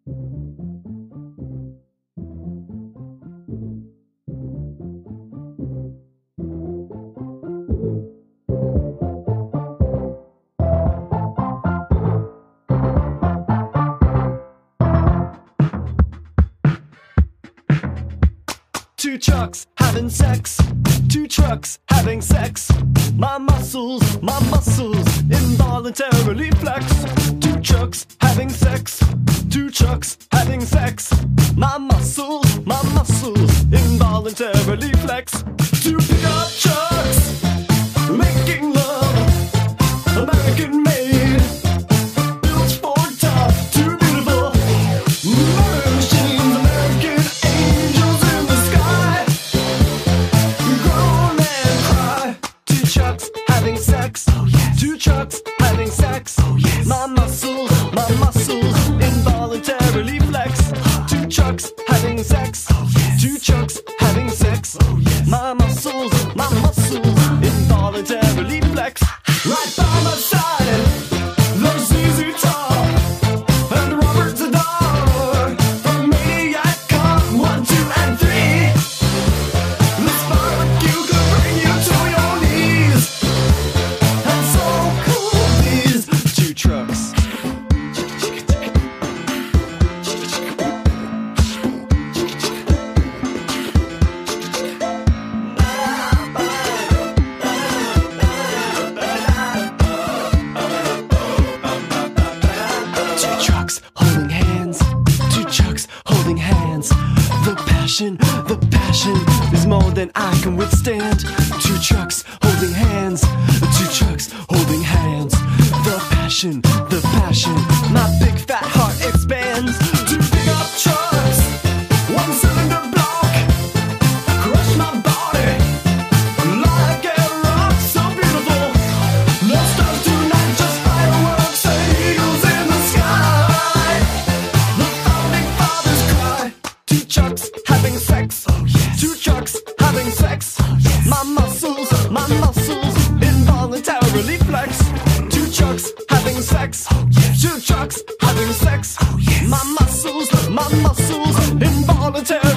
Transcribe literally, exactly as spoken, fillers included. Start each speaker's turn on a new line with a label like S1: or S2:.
S1: Two trucks having sex, two trucks having sex. My muscles, my muscles involuntarily flex. Two trucks having sex, two trucks having sex. My muscles, my muscles involuntarily flex. Two pickup trucks making love, American made, built for tough, too beautiful. Murder machines, American angels in the sky. Groan and cry. Two trucks having sex, oh, yes. Two trucks having sex, oh, yes. My muscles, my muscles involuntarily flex. Two trucks having sex, oh, yes. Two trucks having sex, oh, yes. My muscles, my muscles involuntarily flex. Right by my side, there's Z Z Top and Robert Zadar. The Maniac Cop, one, two, and three. This barbecue could bring you to your knees. And so cool these two trucks. Two trucks holding hands, two trucks holding hands. The passion, the passion is more than I can withstand. Two trucks holding hands, two trucks holding hands. The passion, the passion, my big fat heart expands. Two pickup trucks, one cylinder block, crush my body like a rock so beautiful. No stars tonight, just fireworks and eagles in the sky. The founding fathers cry. Two trucks having sex, oh yes. Two trucks having sex, oh yes. My muscles, my muscles involuntarily flex. Two trucks having sex, oh yes. Two trucks having sex, oh yes. My muscles, my muscles involuntarily